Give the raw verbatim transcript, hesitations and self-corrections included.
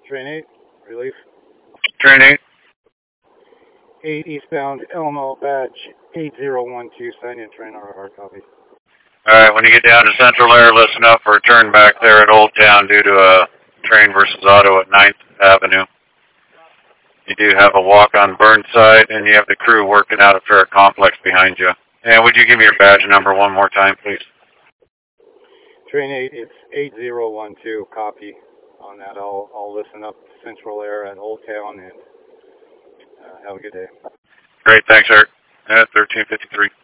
Train eight, relief. Train eight. eight eastbound Elmo, badge eight zero one two, sign in train R R, copy. Alright, when you get down to Central Air, listen up for a turn back there at Old Town due to a train versus auto at ninth Avenue. You do have a walk on Burnside, and you have the crew working out a fair complex behind you. And would you give me your badge number one more time, please? Train eight, it's eight zero one two, copy. On that, I'll, I'll listen up Central Air at Old Town, and uh, have a good day. Great, thanks, Eric. At thirteen fifty-three.